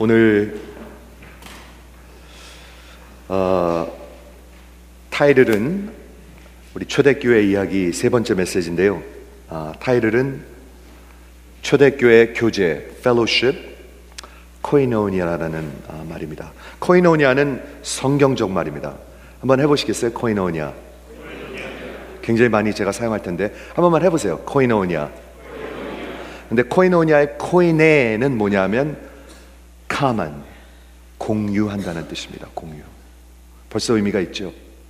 오늘 타이틀은 우리 초대교회 이야기 세 번째 메시지인데요. 타이틀은 초대교회 교제, fellowship, 코이노니아라는 말입니다. 코이노니아는 성경적 말입니다. 한번 해보시겠어요? 코이노니아. 굉장히 많이 제가 사용할 텐데 한 번만 해보세요. 코이노니아. 근데 코이노니아의 코이네는 뭐냐면 common, 공유한다는 뜻입니다. 공유. 벌써 의미가 있죠.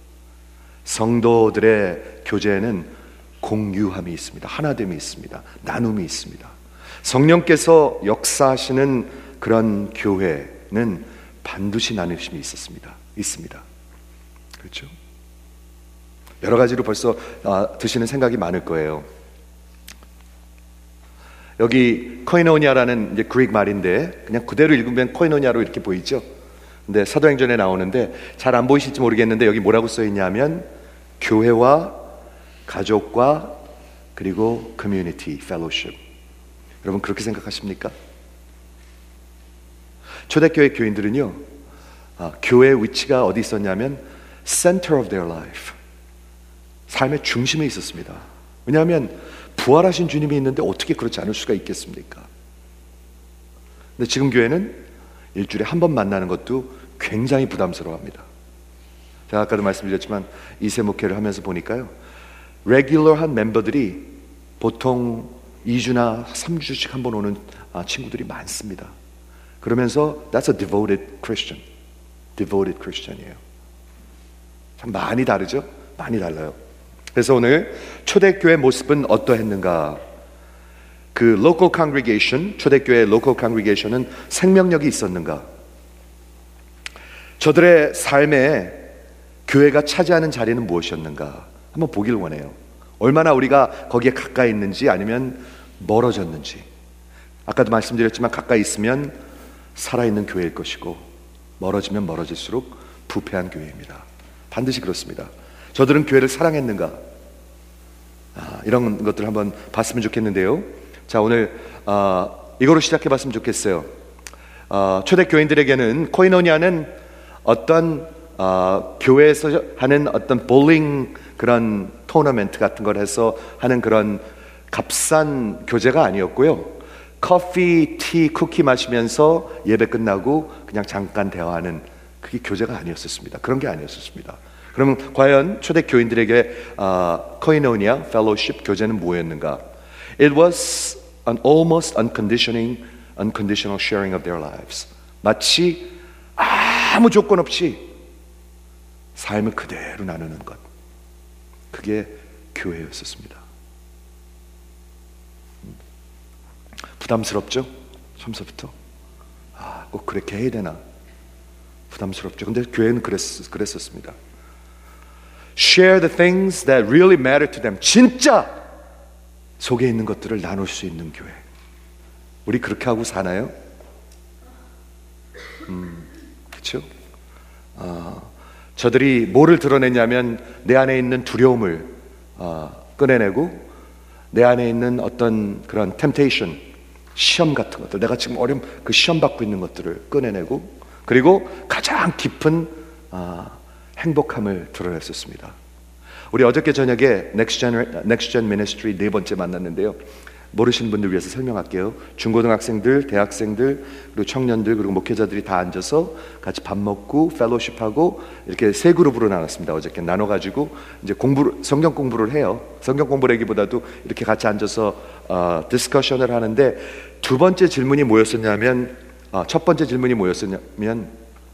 성도들의 교제에는 공유함이 있습니다. 하나됨이 있습니다. 나눔이 있습니다. 성령께서 역사하시는 그런 교회는 반드시 나누심이 있습니다. 그렇죠? 여러 가지로 벌써 드시는 생각이 많을 거예요. 여기 코이노니아라는 이제 그릭 말인데 그냥 그대로 읽으면 코이노니아로 이렇게 보이죠. 근데 사도행전에 나오는데 잘 안 보이실지 모르겠는데 여기 뭐라고 써 있냐면 교회와 가족과 그리고 커뮤니티, 펠로십. 여러분 그렇게 생각하십니까? 초대교회 교인들은요, 교회의 위치가 어디 있었냐면 center of their life, 삶의 중심에 있었습니다. 왜냐하면 부활하신 주님이 있는데 어떻게 그렇지 않을 수가 있겠습니까? 근데 지금 교회는 일주일에 한 번 만나는 것도 굉장히 부담스러워합니다. 제가 아까도 말씀드렸지만 이세 목회를 하면서 보니까요, 레귤러한 member들이 보통 2주나 3주씩 한 번 오는 친구들이 많습니다. 그러면서 that's a devoted Christian이에요. 참 많이 다르죠? 많이 달라요. 그래서 오늘 초대교회 모습은 어떠했는가? 그 local congregation, 초대교회 local congregation은 생명력이 있었는가? 저들의 삶에 교회가 차지하는 자리는 무엇이었는가? 한번 보길 원해요. 얼마나 우리가 거기에 가까이 있는지 아니면 멀어졌는지. 아까도 말씀드렸지만 가까이 있으면 살아있는 교회일 것이고 멀어지면 멀어질수록 부패한 교회입니다. 반드시 그렇습니다. 저들은 교회를 사랑했는가? 이런 것들을 한번 봤으면 좋겠는데요. 자, 오늘 이거로 시작해 봤으면 좋겠어요. 초대교인들에게는 코이노니아는 어떤 교회에서 하는 어떤 볼링 그런 토너멘트 같은 걸 해서 하는 그런 값싼 교제가 아니었고요. 커피, 티, 쿠키 마시면서 예배 끝나고 그냥 잠깐 대화하는 그게 교제가 아니었습니다. 그런 게 아니었습니다. 그러면 과연 초대교인들에게 코이노니아, 펠로십, 교제는 뭐였는가? It was an almost unconditional sharing of their lives. 마치 아무 조건 없이 삶을 그대로 나누는 것. 그게 교회였었습니다. 부담스럽죠? 처음서부터 꼭 그렇게 해야 되나? 부담스럽죠. 근데 교회는 그랬었습니다. Share the things that really matter to them. 진짜 속에 있는 것들을 나눌 수 있는 교회. 우리 그렇게 하고 사나요? 그렇죠? 저들이 뭐를 드러내냐면 내 안에 있는 두려움을 꺼내내고 내 안에 있는 어떤 그런 temptation, 시험 같은 것들, 내가 지금 그 시험 받고 있는 것들을 꺼내내고 그리고 가장 깊은 행복함을 드러냈었습니다. 우리 어저께 저녁에 Next Gen Ministry 네 번째 만났는데요. 모르시는 분들 위해서 설명할게요. 중고등학생들, 대학생들, 그리고 청년들, 그리고 목회자들이 다 앉아서 같이 밥 먹고 펠로십하고 이렇게 세 그룹으로 나눴습니다. 어저께 나눠가지고 이제 성경 공부를 해요. 성경 공부라기보다도 이렇게 같이 앉아서 디스커션을 하는데 두 번째 질문이 뭐였었냐면 첫 번째 질문이 뭐였었냐면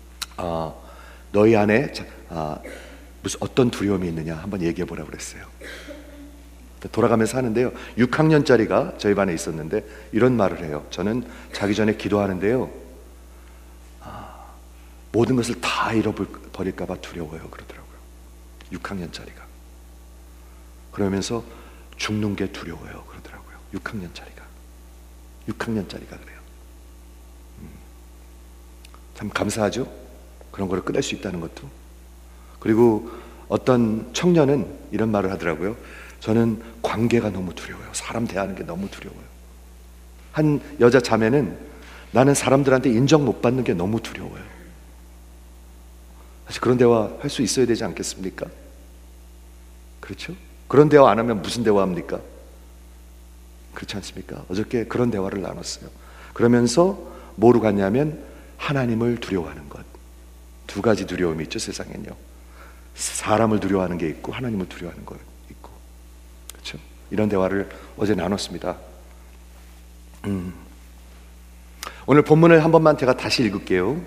너희 안에 무슨 어떤 두려움이 있느냐 한번 얘기해 보라고 그랬어요. 돌아가면서 하는데요, 6학년짜리가 저희 반에 있었는데 이런 말을 해요. 저는 자기 전에 기도하는데요, 모든 것을 다 잃어버릴까 봐 두려워요 그러더라고요. 6학년짜리가. 그러면서 죽는 게 두려워요 그러더라고요. 6학년짜리가 그래요. 참 감사하죠? 그런 거를 끝낼 수 있다는 것도. 그리고 어떤 청년은 이런 말을 하더라고요. 저는 관계가 너무 두려워요. 사람 대하는 게 너무 두려워요. 한 여자 자매는 나는 사람들한테 인정 못 받는 게 너무 두려워요. 사실 그런 대화 할 수 있어야 되지 않겠습니까? 그렇죠? 그런 대화 안 하면 무슨 대화합니까? 그렇지 않습니까? 어저께 그런 대화를 나눴어요. 그러면서 뭐로 갔냐면 하나님을 두려워하는 것. 두 가지 두려움이 있죠, 세상엔요. 사람을 두려워하는 게 있고 하나님을 두려워하는 거 있고. 그렇죠? 이런 대화를 어제 나눴습니다. 오늘 본문을 한 번만 제가 다시 읽을게요.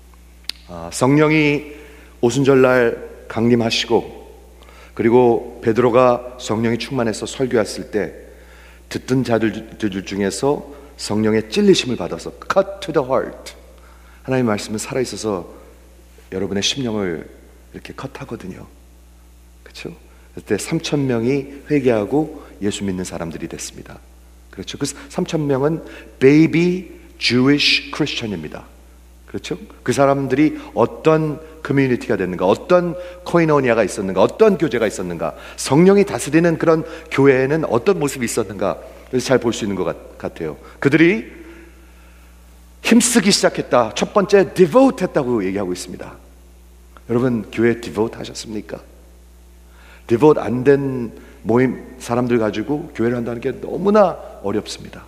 성령이 오순절날 강림하시고, 그리고 베드로가 성령이 충만해서 설교했을 때 듣던 자들 중에서 성령의 찔리심을 받아서 cut to the heart, 하나님의 말씀은 살아있어서 여러분의 심령을 이렇게 컷하거든요. 그렇죠? 그때 3,000명이 회개하고 예수 믿는 사람들이 됐습니다. 그렇죠? 그 3,000명은 baby Jewish Christian입니다. 그렇죠? 그 사람들이 어떤 커뮤니티가 됐는가, 어떤 코이노니아가 있었는가, 어떤 교제가 있었는가, 성령이 다스리는 그런 교회에는 어떤 모습이 있었는가, 그래서 잘 볼 수 있는 것 같아요. 그들이 힘쓰기 시작했다. 첫 번째 devote 했다고 얘기하고 있습니다. 여러분, 교회 devote 하셨습니까? devote 안 된 모임 사람들 가지고 교회를 한다는 게 너무나 어렵습니다.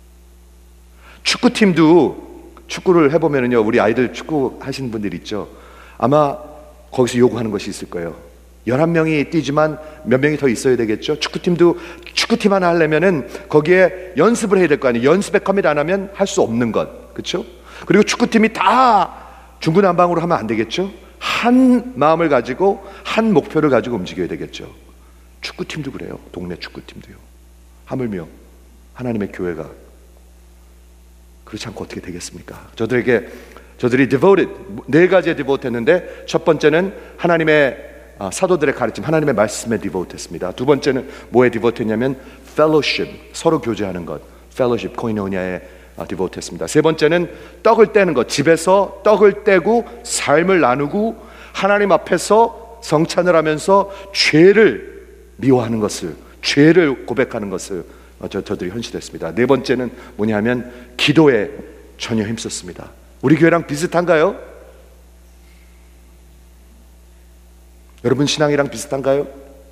축구팀도 축구를 해보면요, 우리 아이들 축구 하시는 분들 있죠. 아마 거기서 요구하는 것이 있을 거예요. 11명이 뛰지만 몇 명이 더 있어야 되겠죠. 축구팀도 축구팀 하나 하려면은 거기에 연습을 해야 될 거 아니에요. 연습에 커밋 안 하면 할 수 없는 것. 그렇죠? 그리고 축구팀이 다 중구난방으로 하면 안 되겠죠. 한 마음을 가지고 한 목표를 가지고 움직여야 되겠죠. 축구팀도 그래요. 동네 축구팀도요. 하물며 하나님의 교회가 그렇지 않고 어떻게 되겠습니까? 저들이 devoted, 4가지에 devote 했는데, 첫 번째는 하나님의 사도들의 가르침, 하나님의 말씀에 devote 했습니다. 두 번째는 뭐에 devote 했냐면 fellowship, 서로 교제하는 것, fellowship, 코이노니아에 devote 했습니다. 세 번째는 떡을 떼는 것, 집에서 떡을 떼고 삶을 나누고 하나님 앞에서 성찬을 하면서 죄를 미워하는 것을, 죄를 고백하는 것을 저들이 현실했습니다. 네 번째는 뭐냐면 기도에 전혀 힘썼습니다. 우리 교회랑 비슷한가요? 여러분 신앙이랑 비슷한가요?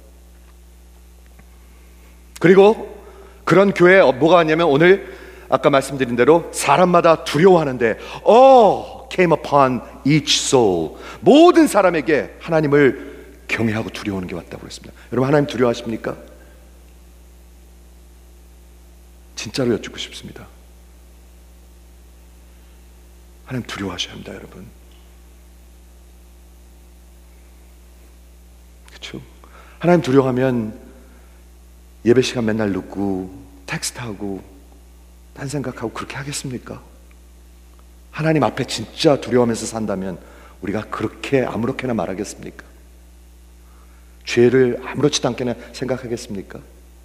그리고 그런 교회에 뭐가 왔냐면, 오늘 아까 말씀드린 대로 사람마다 두려워하는데 came upon each soul, 모든 사람에게 하나님을 경외하고 두려워하는 게 왔다고 그랬습니다. 여러분, 하나님 두려워하십니까? 진짜로 여쭙고 싶습니다. 하나님 두려워하셔야 합니다, 여러분. 그렇죠? 하나님 두려워하면 예배 시간 맨날 늦고 텍스트하고 딴 생각하고 그렇게 하겠습니까? 하나님 앞에 진짜 두려워하면서 산다면 우리가 그렇게 아무렇게나 말하겠습니까? 죄를 아무렇지도 않게나 생각하겠습니까?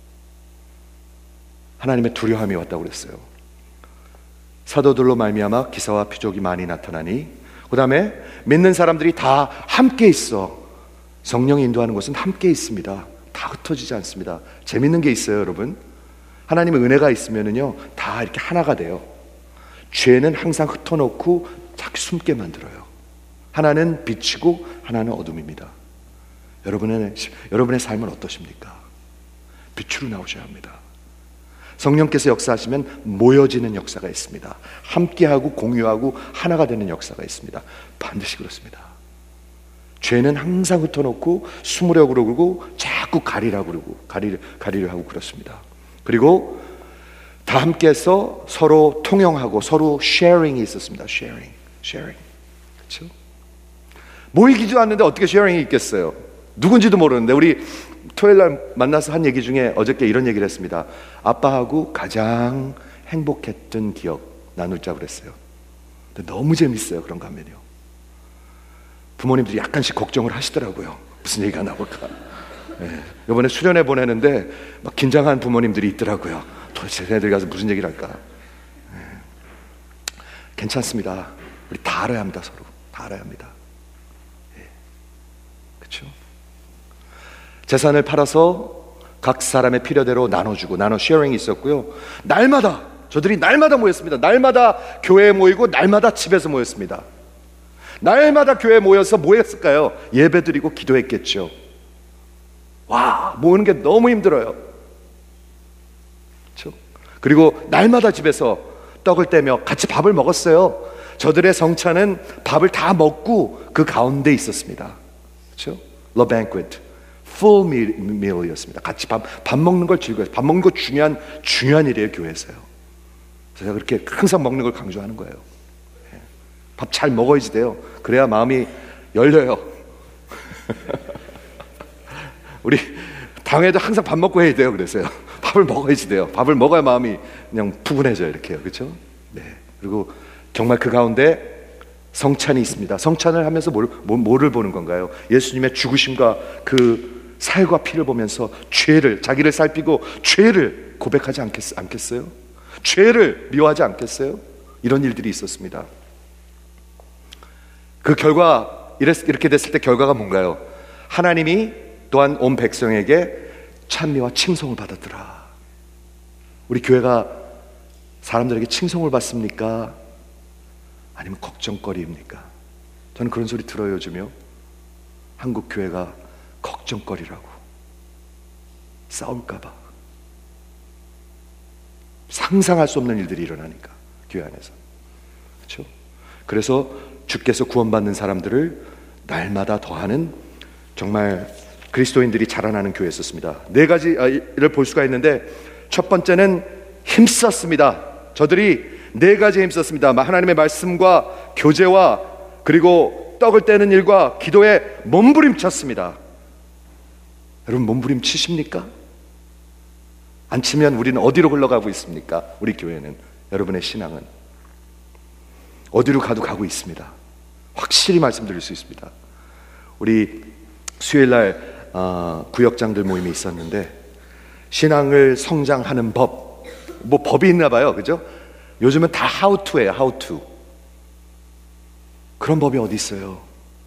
하나님의 두려움이 왔다고 그랬어요. 사도들로 말미암아 기사와 표적이 많이 나타나니, 그 다음에 믿는 사람들이 다 함께 있어. 성령이 인도하는 것은 함께 있습니다. 다 흩어지지 않습니다. 재밌는 게 있어요, 여러분. 하나님의 은혜가 있으면은요, 다 이렇게 하나가 돼요. 죄는 항상 흩어놓고 자기 숨게 만들어요. 하나는 빛이고 하나는 어둠입니다. 여러분의 삶은 어떠십니까? 빛으로 나오셔야 합니다. 성령께서 역사하시면 모여지는 역사가 있습니다. 함께하고 공유하고 하나가 되는 역사가 있습니다. 반드시 그렇습니다. 죄는 항상 흩어놓고 숨으려고 그러고 자꾸 가리려고 그러고 가리려 하고 그렇습니다. 그리고 다 함께해서 서로 통용하고 서로 sharing이 있었습니다. sharing. 그렇죠? 모이기도 않는데 어떻게 sharing이 있겠어요? 누군지도 모르는데. 우리 토요일날 만나서 한 얘기 중에 어저께 이런 얘기를 했습니다. 아빠하고 가장 행복했던 기억 나누자고 그랬어요. 근데 너무 재밌어요, 그런 거 하면요. 부모님들이 약간씩 걱정을 하시더라고요. 무슨 얘기가 나올까. 이번에 수련회 보내는데 막 긴장한 부모님들이 있더라고요. 도대체 애들 가서 무슨 얘기를 할까. 괜찮습니다. 우리 다 알아야 합니다. 서로 다 알아야 합니다. 그렇죠? 재산을 팔아서 각 사람의 필요대로 나눠주고 나눠 쉐어링이 있었고요. 날마다 저들이 날마다 모였습니다. 날마다 교회에 모이고 날마다 집에서 모였습니다. 날마다 교회에 모여서 뭐 했을까요? 예배 드리고 기도했겠죠. 와, 모으는 게 너무 힘들어요. 그렇죠? 그리고 날마다 집에서 떡을 떼며 같이 밥을 먹었어요. 저들의 성찬은 밥을 다 먹고 그 가운데 있었습니다. 그렇죠? The banquet, full meal이었습니다. 같이 밥 먹는 걸 즐거워요. 밥 먹는 거 중요한 일이에요, 교회에서요. 제가 그렇게 항상 먹는 걸 강조하는 거예요. 밥 잘 먹어야지 돼요. 그래야 마음이 열려요. 우리 당회도 항상 밥 먹고 해야 돼요. 그래서요. 밥을 먹어야지 돼요. 밥을 먹어야 마음이 그냥 푸근해져요. 이렇게요. 그렇죠? 네. 그리고 정말 그 가운데 성찬이 있습니다. 성찬을 하면서 뭐를 보는 건가요? 예수님의 죽으심과 그 살과 피를 보면서 자기를 살피고 죄를 고백하지 않겠어요? 죄를 미워하지 않겠어요? 이런 일들이 있었습니다. 그 결과, 이렇게 됐을 때 결과가 뭔가요? 하나님이 또한 온 백성에게 찬미와 칭송을 받았더라. 우리 교회가 사람들에게 칭송을 받습니까? 아니면 걱정거리입니까? 저는 그런 소리 들어요. 요즘요. 한국 교회가 걱정거리라고. 싸울까봐. 상상할 수 없는 일들이 일어나니까 교회 안에서. 그렇죠? 그래서 주께서 구원받는 사람들을 날마다 더하는 정말 그리스도인들이 자라나는 교회였었습니다. 4가지를 볼 수가 있는데, 첫 번째는 힘썼습니다. 저들이 4가지에 힘썼습니다. 하나님의 말씀과 교제와 그리고 떡을 떼는 일과 기도에 몸부림쳤습니다. 여러분, 몸부림치십니까? 안 치면 우리는 어디로 흘러가고 있습니까? 우리 교회는, 여러분의 신앙은 어디로 가고 있습니다. 확실히 말씀드릴 수 있습니다. 우리 수요일날 구역장들 모임이 있었는데, 신앙을 성장하는 법이 있나 봐요. 그죠? 요즘은 다 how to예요. how to. 그런 법이 어디 있어요?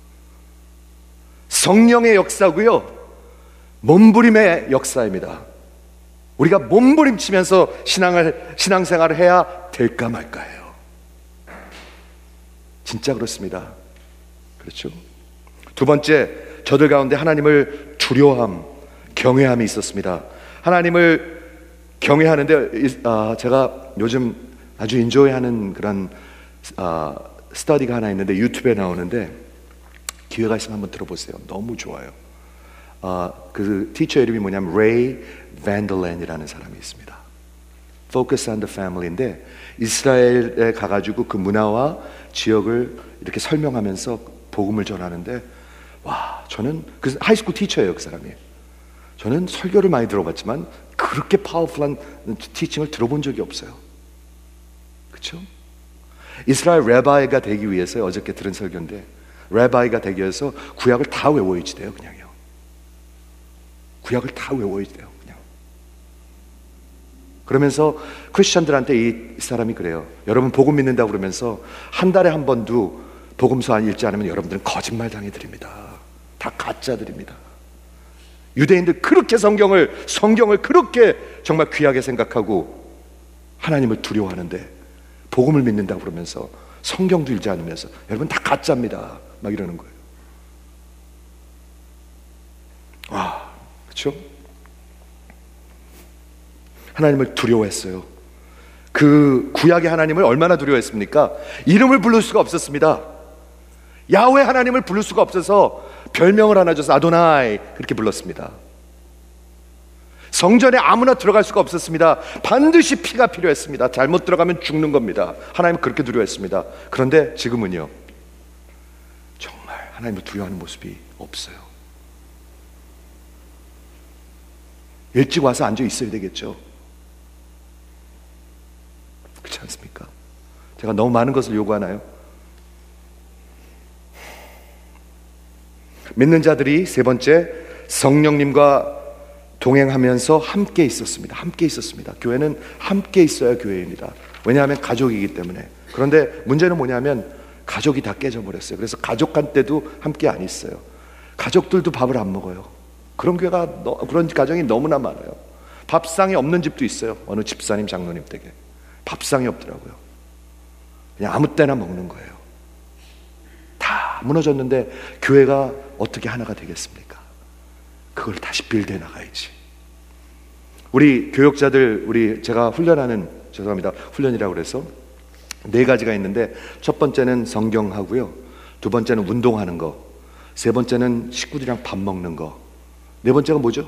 성령의 역사고요, 몸부림의 역사입니다. 우리가 몸부림치면서 신앙생활을 해야 될까 말까예요. 진짜 그렇습니다. 그렇죠? 두 번째, 저들 가운데 하나님을 두려워함, 경외함이 있었습니다. 하나님을 경외하는데, 제가 요즘 아주 인조이하는 그런 스터디가 하나 있는데, 유튜브에 나오는데, 기회가 있으면 한번 들어보세요. 너무 좋아요. 그 티처 이름이 뭐냐면 레이 밴들랜이라는 사람이 있습니다. Focus on the Family인데, 이스라엘에 가가지고 그 문화와 지역을 이렇게 설명하면서 복음을 전하는데, 와, 저는 그 하이스쿨 티처예요. 그 사람이. 저는 설교를 많이 들어봤지만 그렇게 파워풀한 티칭을 들어본 적이 없어요. 그렇죠? 이스라엘 레바이가 되기 위해서, 어저께 들은 설교인데, 레바이가 되기 위해서 구약을 다 외워야지 돼요. 그냥요. 구약을 다 외워야지 돼요. 그냥. 그러면서 크리스천들한테 이 사람이 그래요. 여러분 복음 믿는다고 그러면서 한 달에 한 번도 복음서 안 읽지 않으면 여러분들은 거짓말 당해드립니다. 다 가짜들입니다. 유대인들 그렇게 성경을 그렇게 정말 귀하게 생각하고 하나님을 두려워하는데, 복음을 믿는다고 그러면서 성경도 읽지 않으면서 여러분 다 가짜입니다. 막 이러는 거예요. 와, 그렇죠? 하나님을 두려워했어요. 그 구약의 하나님을 얼마나 두려워했습니까? 이름을 부를 수가 없었습니다. 야훼 하나님을 부를 수가 없어서 별명을 하나 줘서 아도나이 그렇게 불렀습니다. 성전에 아무나 들어갈 수가 없었습니다. 반드시 피가 필요했습니다. 잘못 들어가면 죽는 겁니다. 하나님 그렇게 두려워했습니다. 그런데 지금은요, 정말 하나님을 두려워하는 모습이 없어요. 일찍 와서 앉아 있어야 되겠죠. 그렇지 않습니까? 제가 너무 많은 것을 요구하나요? 믿는 자들이 세 번째, 성령님과 동행하면서 함께 있었습니다. 함께 있었습니다. 교회는 함께 있어야 교회입니다. 왜냐하면 가족이기 때문에. 그런데 문제는 뭐냐면 가족이 다 깨져버렸어요. 그래서 가족한테도 함께 안 있어요. 가족들도 밥을 안 먹어요. 그런 가정이 너무나 많아요. 밥상이 없는 집도 있어요. 어느 집사님, 장로님 댁에. 밥상이 없더라고요. 그냥 아무 때나 먹는 거예요. 다 무너졌는데 교회가 어떻게 하나가 되겠습니까? 그걸 다시 빌드해 나가야지. 우리 교역자들, 제가 훈련하는, 죄송합니다, 훈련이라고 그래서 4가지가 있는데, 첫 번째는 성경하고요, 두 번째는 운동하는 거, 세 번째는 식구들이랑 밥 먹는 거, 네 번째가 뭐죠?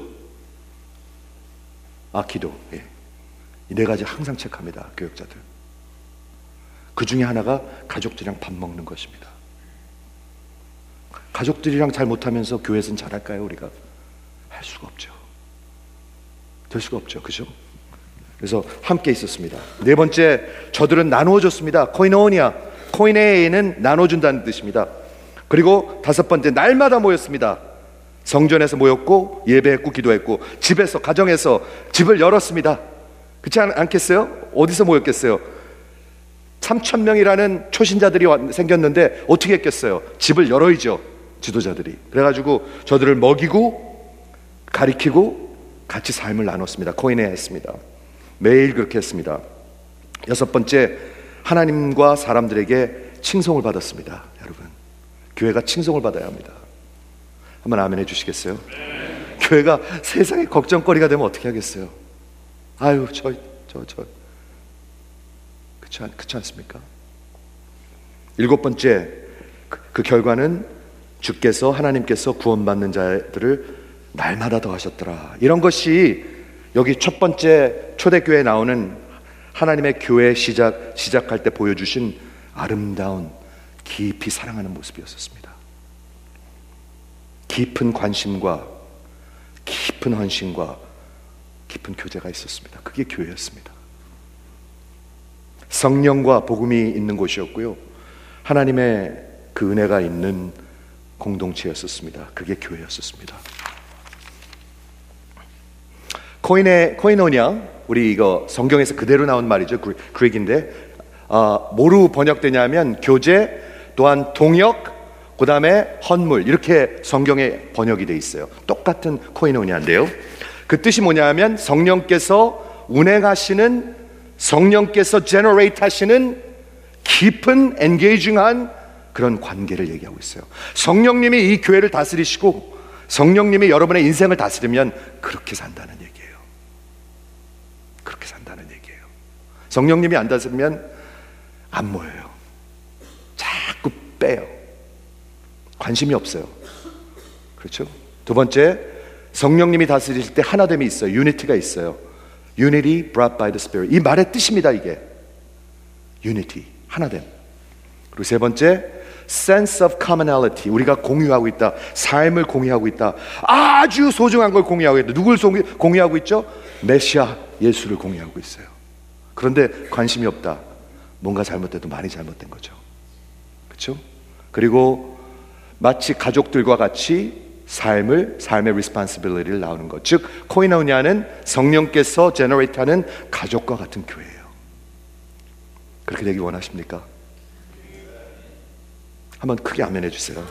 기도. 예. 이 4가지 항상 체크합니다, 교역자들. 그 중에 하나가 가족들이랑 밥 먹는 것입니다. 가족들이랑 잘 못하면서 교회에서는 잘할까요? 우리가 할 수가 없죠. 될 수가 없죠. 그죠? 그래서 함께 있었습니다. 4번째, 저들은 나누어줬습니다. 코이노니아, 코이네는 나눠준다는 뜻입니다. 그리고 5번째, 날마다 모였습니다. 성전에서 모였고, 예배했고, 기도했고, 집에서, 가정에서 집을 열었습니다. 그렇지 않겠어요? 어디서 모였겠어요? 3,000명이라는 초신자들이 생겼는데 어떻게 했겠어요? 집을 열어야죠, 지도자들이. 그래가지고 저들을 먹이고 가리키고 같이 삶을 나눴습니다. 코인에 했습니다. 매일 그렇게 했습니다. 6번째, 하나님과 사람들에게 칭송을 받았습니다. 여러분, 교회가 칭송을 받아야 합니다. 한번 아멘 해주시겠어요? 네. 교회가 세상에 걱정거리가 되면 어떻게 하겠어요? 아유, 그렇지 않습니까? 7번째, 그 결과는 주께서, 하나님께서 구원받는 자들을 날마다 더하셨더라. 이런 것이 여기 첫 번째 초대교회에 나오는 하나님의 교회 시작할 때 보여주신 아름다운, 깊이 사랑하는 모습이었습니다. 깊은 관심과 깊은 헌신과 깊은 교제가 있었습니다. 그게 교회였습니다. 성령과 복음이 있는 곳이었고요, 하나님의 그 은혜가 있는 공동체였었습니다. 그게 교회였었습니다. 코이노니아, 우리 이거 성경에서 그대로 나온 말이죠. 그릭인데 뭐로 번역되냐면 교제, 또한 동역, 그 다음에 헌물, 이렇게 성경에 번역이 돼 있어요. 똑같은 코이노니아인데요, 그 뜻이 뭐냐면 성령께서 운행하시는, 성령께서 제너레이트 하시는 깊은 엔게이징한 그런 관계를 얘기하고 있어요. 성령님이 이 교회를 다스리시고 성령님이 여러분의 인생을 다스리면 그렇게 산다는 얘기예요. 그렇게 산다는 얘기예요. 성령님이 안 다스리면 안 모여요. 자꾸 빼요. 관심이 없어요. 그렇죠? 두 번째, 성령님이 다스리실 때 하나됨이 있어요. 유니티가 있어요. Unity brought by the Spirit. 이 말의 뜻입니다, 이게. Unity, 하나됨. 그리고 세 번째, sense of commonality. 우리가 공유하고 있다. 삶을 공유하고 있다. 아주 소중한 걸 공유하고 있다. 누굴 공유하고 있죠? 메시아 예수를 공유하고 있어요. 그런데 관심이 없다. 뭔가 잘못돼도 많이 잘못된 거죠. 그렇죠? 그리고 마치 가족들과 같이 삶의 responsibility를 나오는 것. 즉 코이노니아는 성령께서 제너레이트하는 가족과 같은 교회예요. 그렇게 되길 원하십니까? 한번 크게 아멘 해주세요.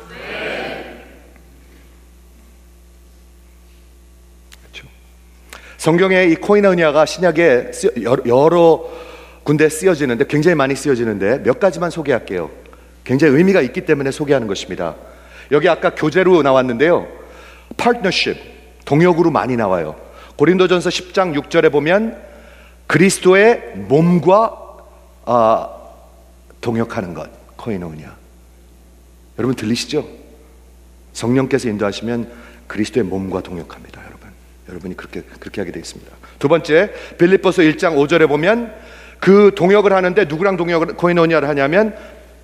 그렇죠? 성경에 이 코이노니아가 신약에 여러 군데 쓰여지는데, 굉장히 많이 쓰여지는데 몇 가지만 소개할게요. 굉장히 의미가 있기 때문에 소개하는 것입니다. 여기 아까 교제로 나왔는데요, 파트너십, 동역으로 많이 나와요. 고린도전서 10장 6절에 보면 그리스도의 몸과 동역하는 것, 코이노니아. 여러분 들리시죠? 성령께서 인도하시면 그리스도의 몸과 동역합니다. 여러분이 그렇게 하게 되어 있습니다. 두 번째, 빌립보서 1장 5절에 보면 그 동역을 하는데 누구랑 코이노니아를 하냐면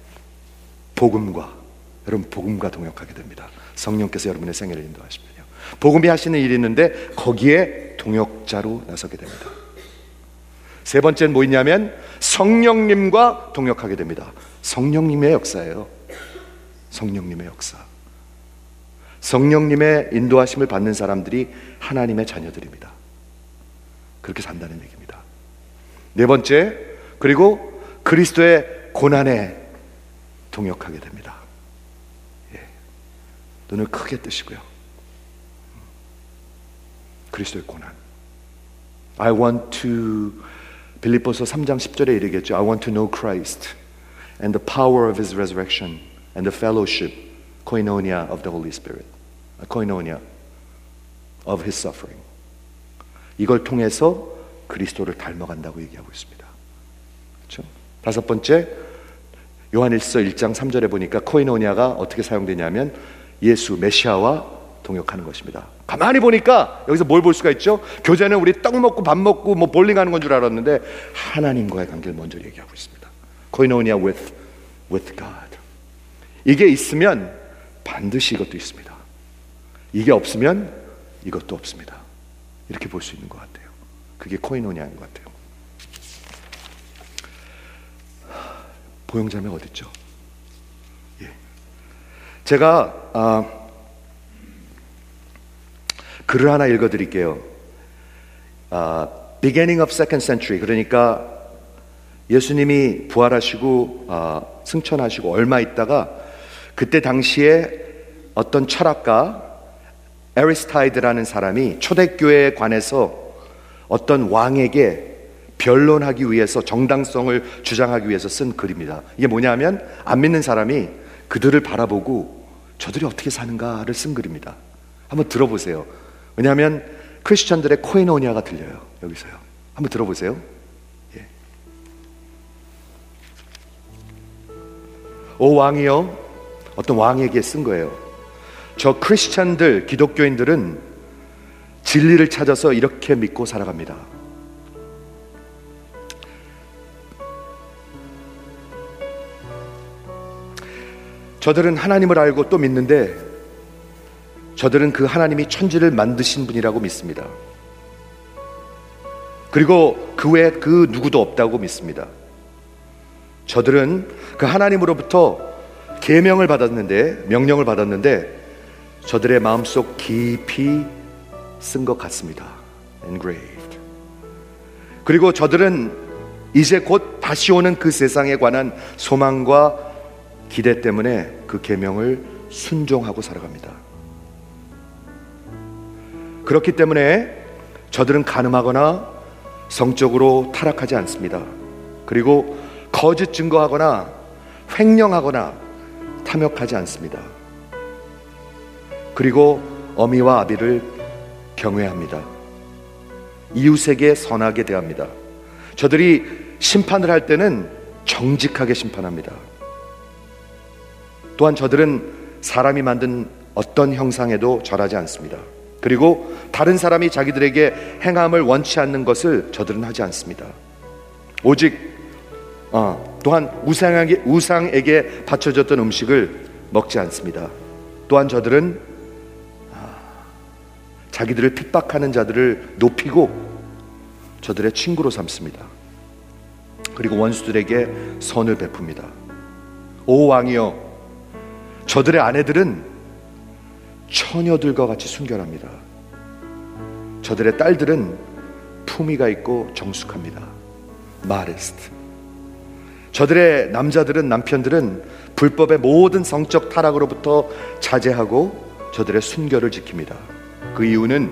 복음과 동역하게 됩니다. 성령께서 여러분의 생애를 인도하시면요, 복음이 하시는 일이 있는데 거기에 동역자로 나서게 됩니다. 세 번째는 뭐 있냐면 성령님과 동역하게 됩니다. 성령님의 역사예요. 성령님의 역사. 성령님의 인도하심을 받는 사람들이 하나님의 자녀들입니다. 그렇게 산다는 얘기입니다. 네 번째, 그리고 그리스도의 고난에 동역하게 됩니다. 눈을 크게 뜨시고요. 그리스도의 고난. I want to 빌립보서 3장 10절에 이르겠죠. I want to know Christ and the power of His resurrection and the fellowship, koinonia of the Holy Spirit, koinonia of His suffering. 이걸 통해서 그리스도를 닮아간다고 얘기하고 있습니다. 그렇죠? 다섯 번째, 요한일서 1장 3절에 보니까 코이노니아가 어떻게 사용되냐면 예수 메시아와 동역하는 것입니다. 가만히 보니까 여기서 뭘 볼 수가 있죠? 교제는 우리 떡 먹고 밥 먹고 뭐 볼링하는 건 줄 알았는데 하나님과의 관계를 먼저 얘기하고 있습니다. 코이노니아 with God. 이게 있으면 반드시 이것도 있습니다. 이게 없으면 이것도 없습니다. 이렇게 볼 수 있는 것 같아요. 그게 코이노니아인 것 같아요. 보형자매 어디 있죠? 예. 제가 글을 하나 읽어드릴게요. Beginning of second century, 그러니까 예수님이 부활하시고 승천하시고 얼마 있다가 그때 당시에 어떤 철학가 에리스타이드라는 사람이 초대교회에 관해서 어떤 왕에게 변론하기 위해서 정당성을 주장하기 위해서 쓴 글입니다. 이게 뭐냐면 안 믿는 사람이 그들을 바라보고 저들이 어떻게 사는가를 쓴 글입니다. 한번 들어보세요. 왜냐하면 크리스천들의 코이노니아가 들려요. 여기서요. 한번 들어보세요. 예. 오 왕이여, 어떤 왕에게 쓴 거예요. 저 크리스천들, 기독교인들은 진리를 찾아서 이렇게 믿고 살아갑니다. 저들은 하나님을 알고 또 믿는데 저들은 그 하나님이 천지를 만드신 분이라고 믿습니다. 그리고 그 외에 그 누구도 없다고 믿습니다. 저들은 그 하나님으로부터 계명을 받았는데, 명령을 받았는데 저들의 마음속 깊이 쓴 것 같습니다. Engraved. 그리고 저들은 이제 곧 다시 오는 그 세상에 관한 소망과 기대 때문에 그 계명을 순종하고 살아갑니다. 그렇기 때문에 저들은 간음하거나 성적으로 타락하지 않습니다. 그리고 거짓 증거하거나 횡령하거나 탐욕하지 않습니다. 그리고 어미와 아비를 경외합니다. 이웃에게 선하게 대합니다. 저들이 심판을 할 때는 정직하게 심판합니다. 또한 저들은 사람이 만든 어떤 형상에도 절하지 않습니다. 그리고 다른 사람이 자기들에게 행함을 원치 않는 것을 저들은 하지 않습니다. 오직 또한 우상에게 바쳐졌던 음식을 먹지 않습니다. 또한 저들은 자기들을 핍박하는 자들을 높이고 저들의 친구로 삼습니다. 그리고 원수들에게 선을 베풉니다. 오 왕이여, 저들의 아내들은 처녀들과 같이 순결합니다. 저들의 딸들은 품위가 있고 정숙합니다. Modest. 저들의 남편들은 불법의 모든 성적 타락으로부터 자제하고 저들의 순결을 지킵니다. 그 이유는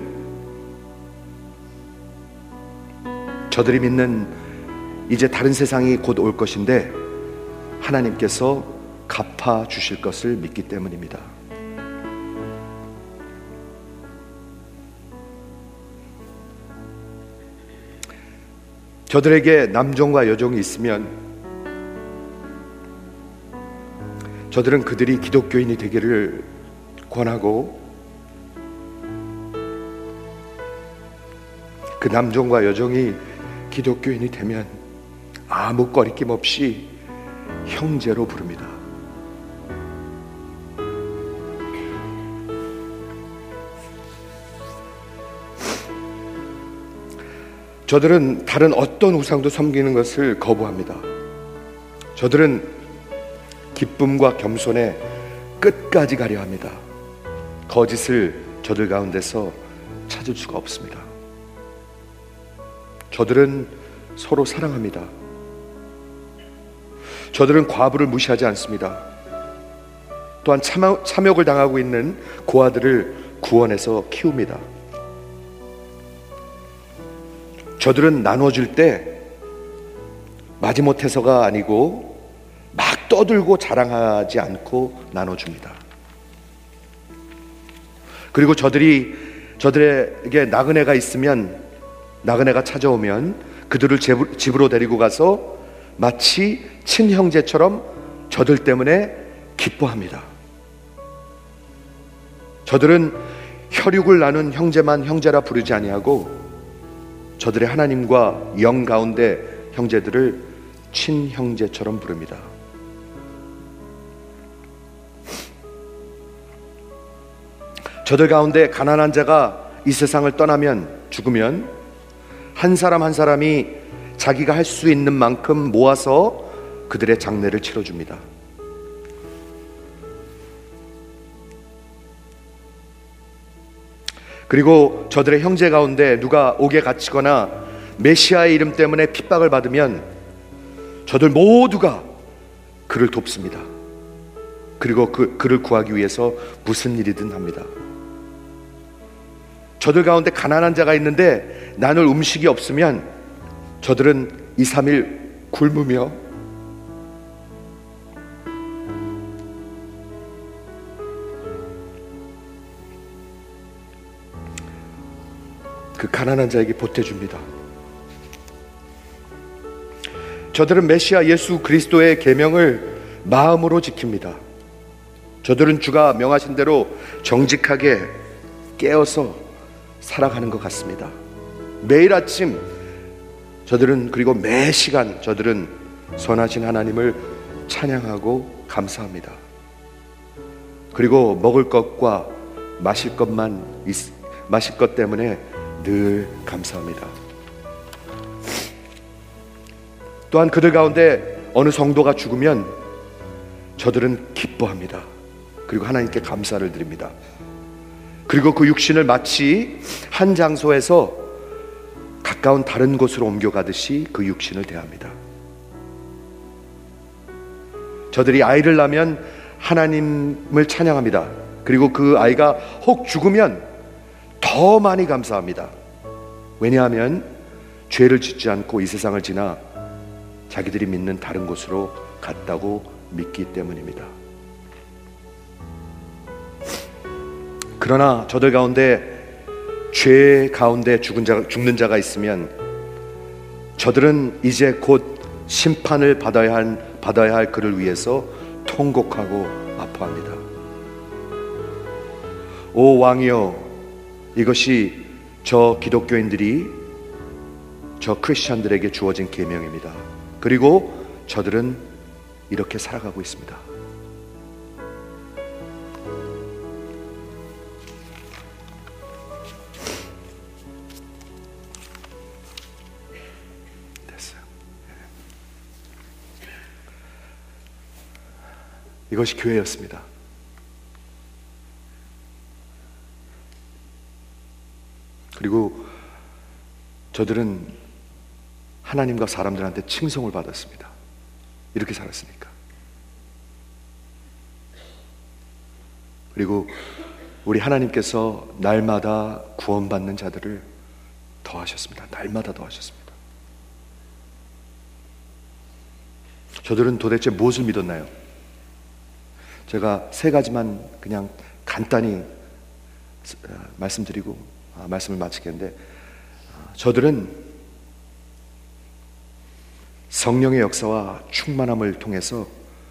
저들이 믿는 이제 다른 세상이 곧 올 것인데 하나님께서 갚아 주실 것을 믿기 때문입니다. 저들에게 남종과 여종이 있으면 저들은 그들이 기독교인이 되기를 권하고 그 남종과 여종이 기독교인이 되면 아무 꺼리낌 없이 형제로 부릅니다. 저들은 다른 어떤 우상도 섬기는 것을 거부합니다. 저들은 기쁨과 겸손에 끝까지 가려 합니다. 거짓을 저들 가운데서 찾을 수가 없습니다. 저들은 서로 사랑합니다. 저들은 과부를 무시하지 않습니다. 또한 참욕을 당하고 있는 고아들을 구원해서 키웁니다. 저들은 나눠줄 때 마지못해서가 아니고 막 떠들고 자랑하지 않고 나눠줍니다. 그리고 저들에게 나그네가 있으면, 나그네가 찾아오면 그들을 집으로 데리고 가서 마치 친형제처럼 저들 때문에 기뻐합니다. 저들은 혈육을 나눈 형제만 형제라 부르지 아니하고 저들의 하나님과 영 가운데 형제들을 친형제처럼 부릅니다. 저들 가운데 가난한 자가 이 세상을 떠나면, 죽으면 한 사람 한 사람이 자기가 할 수 있는 만큼 모아서 그들의 장례를 치러줍니다. 그리고 저들의 형제 가운데 누가 옥에 갇히거나 메시아의 이름 때문에 핍박을 받으면 저들 모두가 그를 돕습니다. 그리고 그를 구하기 위해서 무슨 일이든 합니다. 저들 가운데 가난한 자가 있는데 나눌 음식이 없으면 저들은 2, 3일 굶으며 그 가난한 자에게 보태줍니다. 저들은 메시아 예수 그리스도의 계명을 마음으로 지킵니다. 저들은 주가 명하신 대로 정직하게 깨어서 살아가는 것 같습니다. 매일 아침 저들은, 그리고 매 시간 저들은 선하신 하나님을 찬양하고 감사합니다. 그리고 먹을 것과 마실 것 때문에 늘 감사합니다. 또한 그들 가운데 어느 성도가 죽으면 저들은 기뻐합니다. 그리고 하나님께 감사를 드립니다. 그리고 그 육신을 마치 한 장소에서 가까운 다른 곳으로 옮겨가듯이 그 육신을 대합니다. 저들이 아이를 낳으면 하나님을 찬양합니다. 그리고 그 아이가 혹 죽으면 더 많이 감사합니다. 왜냐하면 죄를 짓지 않고 이 세상을 지나 자기들이 믿는 다른 곳으로 갔다고 믿기 때문입니다. 그러나 저들 가운데 죄 가운데 죽는 자가 있으면 저들은 이제 곧 심판을 받아야 할 그를 위해서 통곡하고 아파합니다. 오 왕이여, 이것이 저 기독교인들이, 저 크리스찬들에게 주어진 계명입니다. 그리고 저들은 이렇게 살아가고 있습니다. 됐어요. 이것이 교회였습니다. 그리고 저들은 하나님과 사람들한테 칭송을 받았습니다. 이렇게 살았으니까. 그리고 우리 하나님께서 날마다 구원받는 자들을 더하셨습니다. 날마다 더하셨습니다. 저들은 도대체 무엇을 믿었나요? 제가 세 가지만 그냥 간단히 말씀드리고 말씀을 마치겠는데, 저들은 성령의 역사와 충만함을 통해서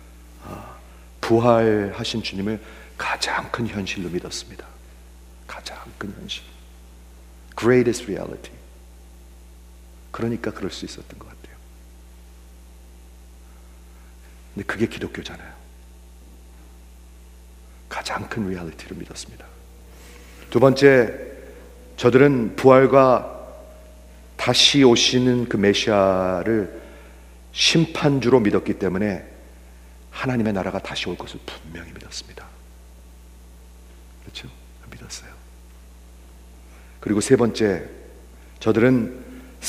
부활하신 주님을 가장 큰 현실로 믿었습니다. 가장 큰 현실, greatest reality. 그러니까 그럴 수 있었던 것 같아요. 근데 그게 기독교잖아요. 가장 큰 리얼리티를 믿었습니다. 두 번째, 저들은 부활과 다시 오시는 그 메시아를 심판주로 믿었기 때문에 하나님의 나라가 다시 올 것을 분명히 믿었습니다. 그렇죠? 믿었어요. 그리고 세 번째, 저들은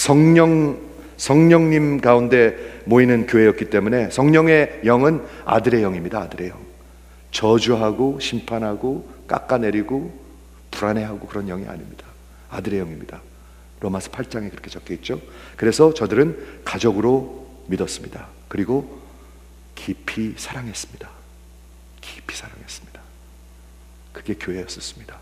성령님 가운데 모이는 교회였기 때문에 성령의 영은 아들의 영입니다. 아들의 영. 저주하고 심판하고 깎아내리고 불안해하고 그런 영이 아닙니다. 아들의 영입니다. 로마서 8장에 그렇게 적혀 있죠. 그래서 저들은 가족으로 믿었습니다. 그리고 깊이 사랑했습니다. 깊이 사랑했습니다. 그게 교회였었습니다.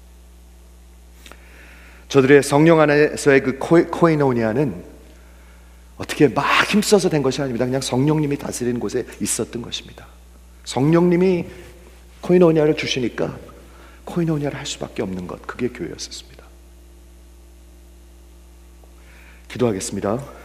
저들의 성령 안에서의 그 코이노니아는 어떻게 막 힘써서 된 것이 아닙니다. 그냥 성령님이 다스리는 곳에 있었던 것입니다. 성령님이 코이노니아를 주시니까 코이노니아를 할 수밖에 없는 것, 그게 교회였었습니다. 기도하겠습니다.